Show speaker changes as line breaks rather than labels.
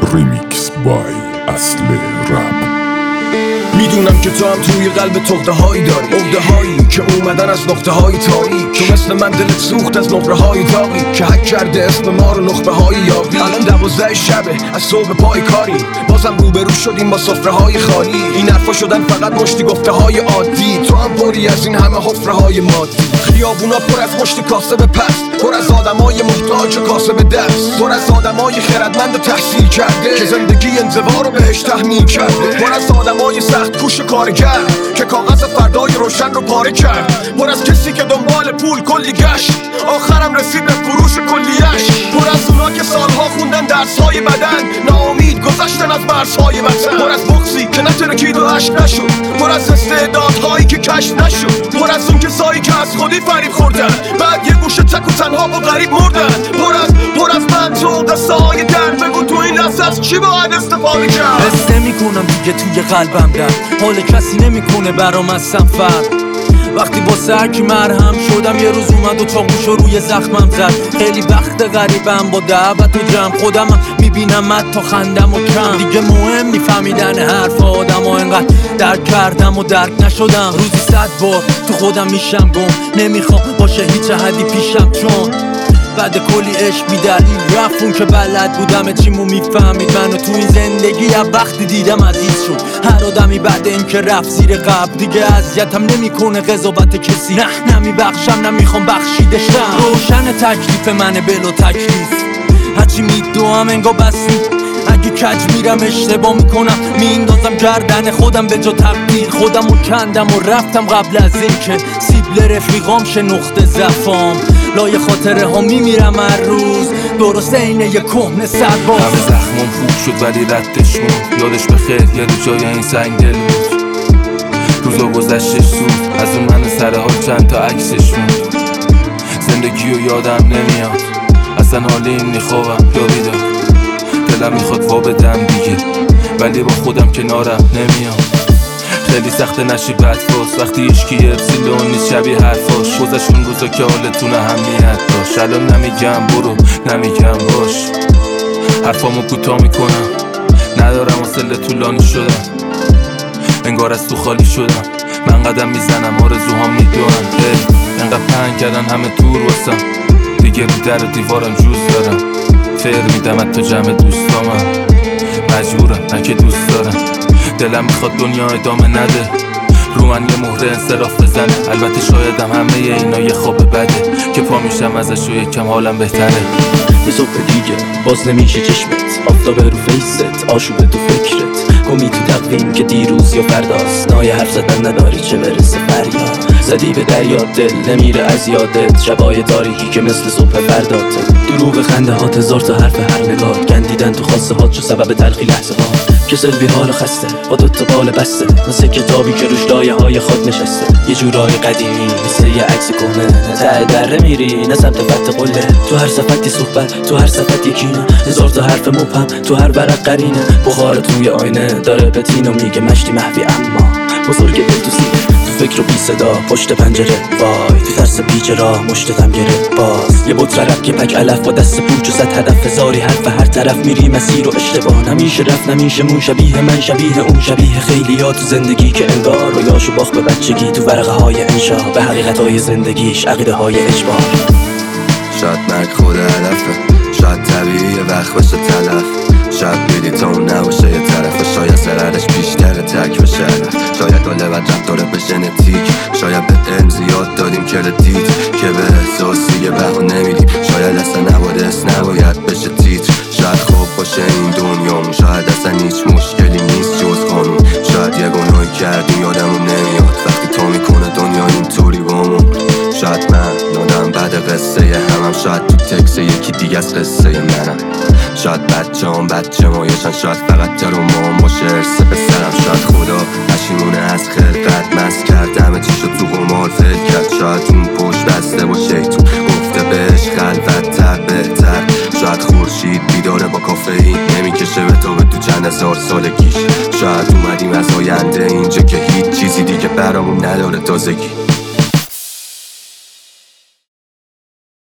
ریمیکس بای اصل رپ.
میدونم که تو هم توی قلب تخته هایی داری، عقده هایی که اومدن از نقطه های تاریک. تو مثل من دلت سوخت از نقره های داغی که حک کرده اسم ما رو نخبه های یاقی. الان 12 شبه از صبح پای کاری، بازم روبرو شدیم با سفره های خالی. این حرفا شدن فقط مشتی گفته های عادی، تو هم پری از این همه حفره های مادی. خیابونا پر از مشتی کاسب پست، پر از آدمای محتاج و کاسب دست، پر از آدمای خردمند و تحصیل کرده که زندگی انزوا رو بهش تحمیل کرده، پر از آدمای سخت کوش کارگر که کاغذ فردای روشن رو پاره کرد، پر از کسی که دنبال پول کلی گشت آخرم رسید به فروش کلیش، پر از اونا که سالها خوندن درس‌های بدن ناامید گذشتن از مرزهای وطن، پر از بغضی که نترکید و اشک نشد، پر از استعدادهایی که کشف نشد، پر از اون کسایی که از خودی فریب خوردن بعد یه گوشه تک و تنها و غریب مردن، پر از من تو قصه های درد. بگو تو این لحظه از چی باید استفاده کرد؟
حس نمی‌کنم دیگه توی قلبم درد، حال کسی نمی‌کنه برام از سفر. وقتی با سرکی مرهم شدم یه روز اومد و چاقوشو روی زخمم زد. خیلی وقت غریبم با دعوت و جمع، خودم میبینم تا خندم و کم. دیگه مهم نی فهمیدن حرف آدم و انقدر درک کردم و درک نشدم. روزی 100 بار تو خودم میشم گم، نمیخوام باشه هیچ حدی پیشم، چون بعد کلی عشق بی دلیل رفت اون که بلد بودم چیمو میفهمید منو. تو این زندگی از وقتی دیدم عزیز شد هر آدمی بعد این که رفت زیر قبل. دیگه اذیتم نمیکنه قضاوت کسی، نه نمیبخشم نمیخوام بخشیدشم. روشن تکلیف منه بلا تکلیف، هرچی میدوام انگار بسی. اگه کج میرم اشتباه میکنم میندازم گردن خودم به جا تقدیر. خودم رو کندم و رفتم قبل از این که سیبل رفیقام شه نقطه ضعفام. لای خاطره ها میمیرم هر روز، درست اینه یه کهنه سرباز.
همه زخمم خوب شد ولی ردش موند، یادش بخیر یه رو جای این سنگ دل بود. روزا گذشتش زود از اون من سرحال چند تا عکسش موند. زندگی رو یادم نمیاد اصلا، حالی این میخوابم یا بیدار. دلم میخواد وا بدم دیگه ولی با خودم کنارم نمیام. خیلی سخت نشی بدفاز وقتی اشکی اپسیلون نیست شبیه حرفاش. گذشت اون روزا که حالتون اهمیت داشت، الان نمیگم برو نمیگم باش. حرفامو کوتاه میکنم ندارم حوصله طولانی شدم، انگار از تو خالی شدم. من قدم میزنم آرزوهام میدونن، انقدر پنگ کردن همه دور واسم، دیگه رو در و دیوارم جوز دارم. فر میدم حتی جمع دوستامم، مجبورم نه که دوست دارم. دلم میخواد دنیا ادامه نده، رو من یه مهره انصراف بزنه. البته شایدم همه اینا یه خواب بده که پا میشم ازش و یکم حالم بهتره.
یه صبح دیگه باز نمیشه چشمت، آفتاب رو فیست، آشوب تو فکرت، گمی تو تقویم که دیروز یا فرداست. نای حرف زدن نداری چه برسه فریاد، زدی به دریا دل نمیره از یادت. شبای تاریکی که مثل صبح فرداته، دروغ خنده هات هزار تا حرف هر نگاه. گندیدن تو خواسته هات شو سبب تلخی لحظه ها. کسل بی حال خسته با دوتا بال بسته، مثل کتابی که روش لایه های خاک نشسته. یه جورای قدیمی مثل یه عکس کهنه، ته دره میری نه سمت فتح قله. تو هر صفتی صحبت، تو هر صفت یکینه، هزار تا حرف مبهم تو هر ورق قرینه. بخار توی آینه داره به تینو میگه مشتی محوی اما بزرگ دل تو سینه. تو فکر و بی صدا پشت پنجره وای، تو ترس پیچ راه مشتتم گره باز. یه بوت رفت که پک علف با دست پوچ و صد هدف هزاری حرف هر طرف میری مسیر و اشتباه. نمیشه رفت نمیشه مون، شبیه من شبیه اون شبیه خیلی ها تو زندگی که انگار رویاشو باخت به بچگی. تو ورقه های انشا به حقیقت های زندگیش عقیده های اجبار.
شاید مرگ خود هدفه، شاید طبیعیه وقت باشه تلف، شاید بیدی تا اون نباشه یه طرف، و شاید ضررش بیشتره تک بشه. شاید داله و رب داره به ژنتیک، شاید به علم زیاد دادیم کردیت که به احساسی یه بها نمیدیم. شاید اصلا نباید بشه تیتر، شاید خوب باشه این دنیامون، شاید اصلا هیچ مشکلی نیست جز قانون. شاید یه گناهی کردیم یادمون نمیاد وقتی تا میکنه دنیا اینطوری بامون. شاید من نادم بعد قصه همم، شاید تو تکس یکی دیگه از قصه منم. شاید بچه مایشن، شاید فقط ترومام باشه ارث پسرم. شاید خدا پشیمونه از خلقت مست کرد، همه چی شد تو قمار فکر کرد. شاید اون پشت بسته با شیطون گفته بهش خلوت‌تر بهتر. شاید خورشید بیداره با کافئین نمیکشه به تو چند هزار سالگیش. شاید اومدیم از آینده اینجا که هیچ چیزی دیگه برامون نداره تازگی.